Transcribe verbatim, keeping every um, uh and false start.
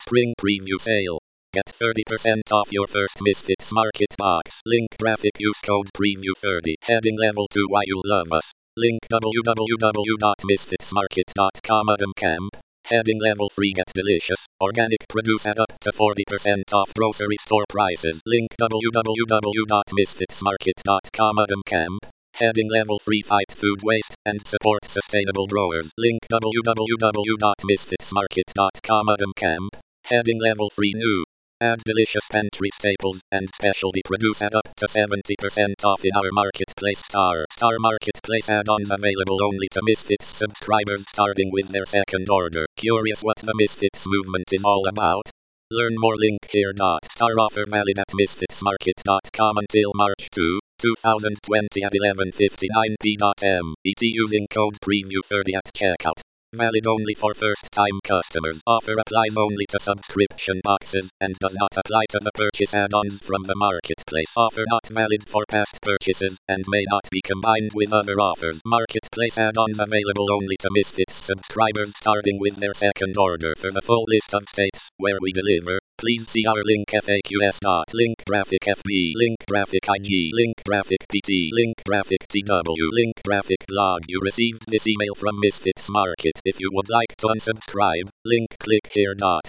Spring Preview Sale. Get thirty percent off your first Misfits Market box. Link graphic use code preview thirty. Heading level two Why You Love Us. Link w w w dot misfits market dot com. Adam Camp. Heading level three Get Delicious. Organic produce at up to forty percent off grocery store prices. Link w w w dot misfits market dot com. Adam Camp. Heading level three Fight food waste and support sustainable growers. Link w w w dot misfits market dot com. Adam Camp. Heading level three New. Add delicious pantry staples and specialty produce at up to seventy percent off in our Marketplace Star. Star Marketplace add-ons available only to Misfits subscribers starting with their second order. Curious what the Misfits movement is all about? Learn more, link here. Star offer valid at misfits market dot com until March second, two thousand twenty at eleven fifty-nine p m E T using code preview thirty at checkout. Valid only for first-time customers. Offer applies only to subscription boxes and does not apply to the purchase add-ons from the marketplace. Offer not valid for past purchases and may not be combined with other offers. Marketplace add-ons available only to Misfits subscribers starting with their second order. For the full list of states where we deliver, please see our link F A Q S. Link graphic F B. Link graphic I G. Link graphic P T. Link graphic T W. Link graphic blog. You received this email from Misfits Market. If you would like to unsubscribe, link click here.